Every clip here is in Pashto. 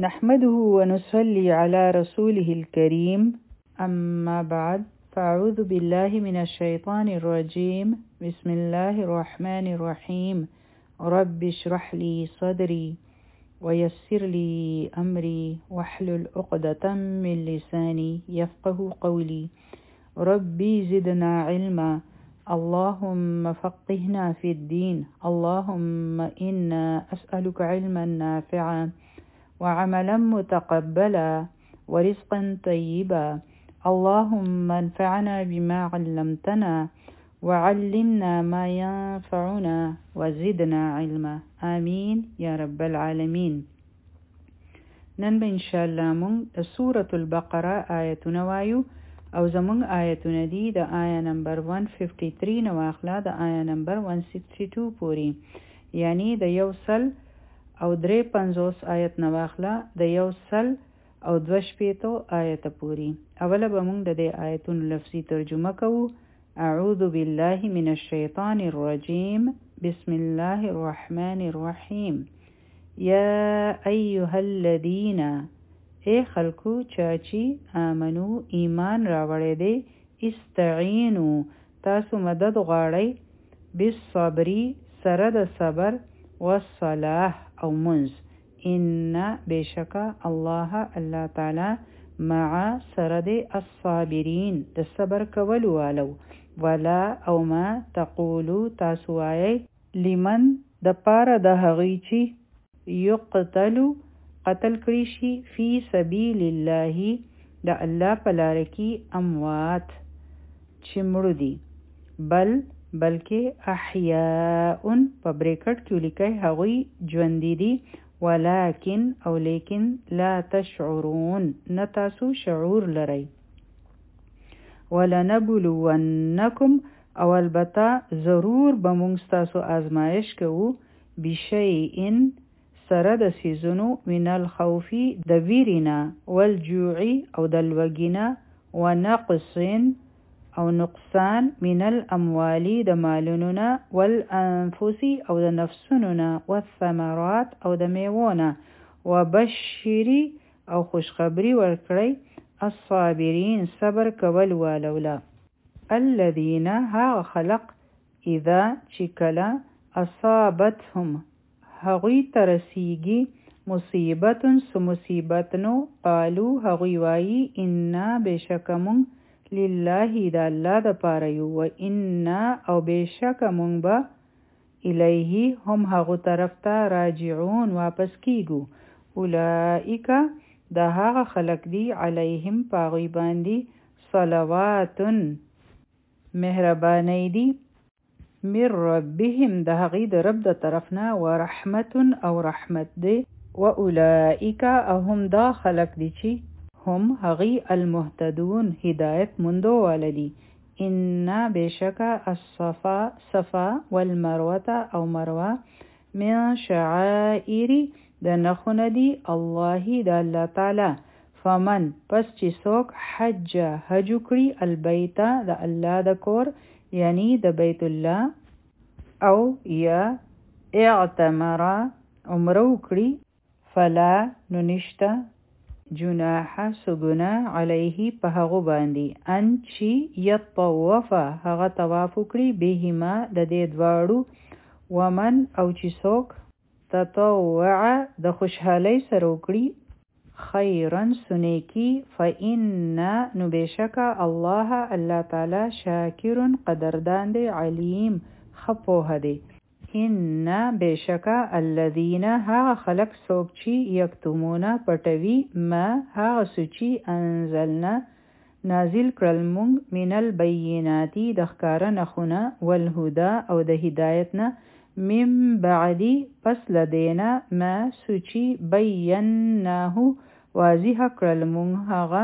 نحمده ونصلي على رسوله الكريم أما بعد فأعوذ بالله من الشيطان الرجيم بسم الله الرحمن الرحيم رب اشرح لي صدري ويسر لي أمري واحلل عقدة من لساني يفقه قولي ربي زدنا علما اللهم فقهنا في الدين اللهم إنا أسألك علما نافعا وعملا متقبلا ورزقا طيبا اللهم انفعنا بما علمتنا وعلمنا ما ينفعنا وزدنا علما آمين يا رب العالمين. نن به انشاءالله مونږ د سورة البقره آیتونه وایو او زمونږ آیتونه دي د آیه نمبر 153 نو اخلا د آیه نمبر 162 پوری، یعنی د یو سل او 53 آیت نو اخلا د یو سل او 2 آیت پوری. اوله به مونږ د دې آیتونو لفظي ترجمه کوو. اعوذ بالله من الشیطان الرجیم بسم الله الرحمن الرحیم. یا ایها الذین، اے خلکو چاچی آمنو ایمان راوړی دی، استعینو تاسو مدد غواړئ، بالصبری سره د صبر، والصلاح او منز، ان بشکا الله الله تعالی مع سره د الصابرین د صبر کولو والو، ولا او ما تقولو تاسو وایئ، لمن د پاره د هغوی چې یقتلو قتل کړي شي فی سبیل الله د الله په لاره کې، اموات چې مړه دي، بلکې احیاء په بریکټ کې لیکي هغوی ژوندي دي، ولکن او لیکن لا تشعرون نه تاسو شعور لرئ. ولنبلونکم او البته ضرور به موږ تاسو آزمایش کوو، بشیء سره د سیزونو، من الخوفی د ویرینا، والجوع او د لوګینا، ونقص او نقصان، من الاموالی د مالونونه، والانفس او د نفسونونه، والثمرات او د میوونه، وبشری او خوشخبری ورکړی الصابرین صبر کول والولا، الذین ها خلق، اذا چې کله اصابتهم هغوی ترسیږي، مصیبتن سو مصیبتنو، قالو هغوی وایی، انا بشک مونږ لله د الله د پاره یو، و انا او بشک مونږ به الیه هم هغو طرف ته راجعون واپس کیږو. اولئک دا هغه خلق دی، علیهم پاغوی باندې صلواتن مهربانی دی، من ربهم د هغې د رب د طرفنا، ورحمت او رحمت دی، و اولئک او هم دا خلق دی چې هم هغې المهتدون هدایت مندو والدی. ان بشکا الصفا والمروه او مروه، من شعائر د نخونه دی، الله د الله تعالی، فمن پس چې څوک حج حج کړي، البیت د الله د کور یعنی د بیت الله، او یا اعتمر عمره کړي، فلا ننشته جناح سګنا علیه په هغه باندې، ان چې یطوف هغه طواف کړي، بهما د دې دواړو، ومن او چې څوک تطوع د خوشحالی سره وکړي، خیرن سنیکی، فإن نو بشکا الله الله تعالی شاکرن قدردان دی، علیم خپوه دی. ان بشکا الذین ها خلق سوک چی، یکتمونا پټوی، ما ها سوچی، انزلنا نازل کړل مونږ، من البیناتی د ښکاره نښونه، والهدا او د هدایتنا، من بعدی پس لدینا، ما سوچی بیناه واضح کړل مونږ هغه،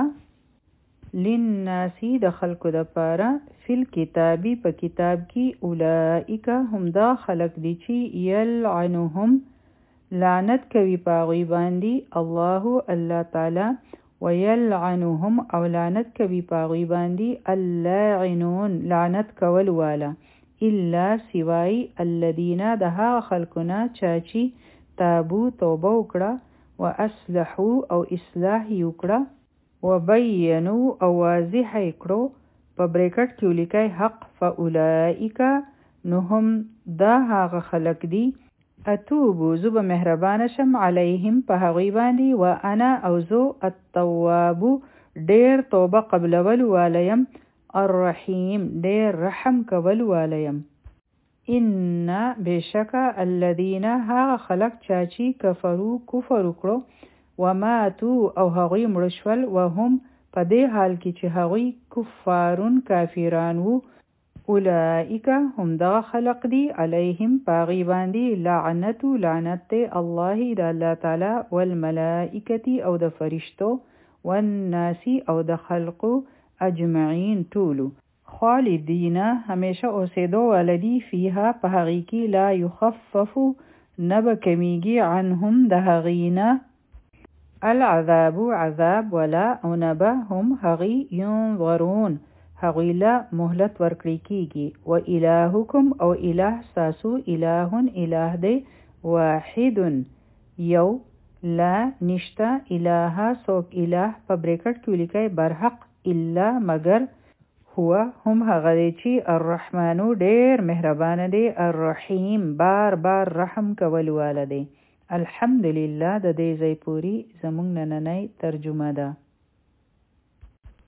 للناسی د خلکو د پاره، فی الکتابی په کتاب کې، اولئک هم دا خلق دی چې یلعنهم لعنت کوي پاغوی باندې، الله الله تعالی، ویلعنهم او لعنت کوي پاغوی باندې، اللاعنون لعنت کول والا، الا سوای الذین د هغه خلکونه چاچی تابو توبه وکړه، واصلحوا او اصلاح یوکړه وبینوا او واضح کړو په بریکټ کې ولیکای حق فاولئک نو هم دا هغه خلق دي اتوبو زب مهربان شم علیهم په هغوی باندې وانا او زو التواب ډیر توبه قبلول والیم الرحیم ډیر رحم کول والیم ان بشک الذین ها خلق چاچی کفرو کفر وکړو وماتو او هغوی مړ شول وهم په دې حال کې چې هغوی کفارون کافران وو اولئک هم دغه خلق دی علیهم پاغي باندې لعنت الله د الله تعالی والملائکه او د فرشتو والناس او د خلقو اجمعین طولو خالدین همیشه اوسېدو ولدی فیها په هغې کې لا یخفف نبه کمیږي عنهم د هغینا العذاب عذاب ولا او نبه هم هغی ینظرون هغوی له مهلت ورکړی کیږي و الهکم او اله ساسو اله دی واحد یو لا نشتا اله سوک اله په بریکټ کې ولیکئ برحق الا مگر هو هم هغه دی چې الرحمن ډیر مهربان دی الرحیم بار بار رحم کول واله دی الحمدلله د دې ځای پوری زمونږ نننۍ ترجمه ده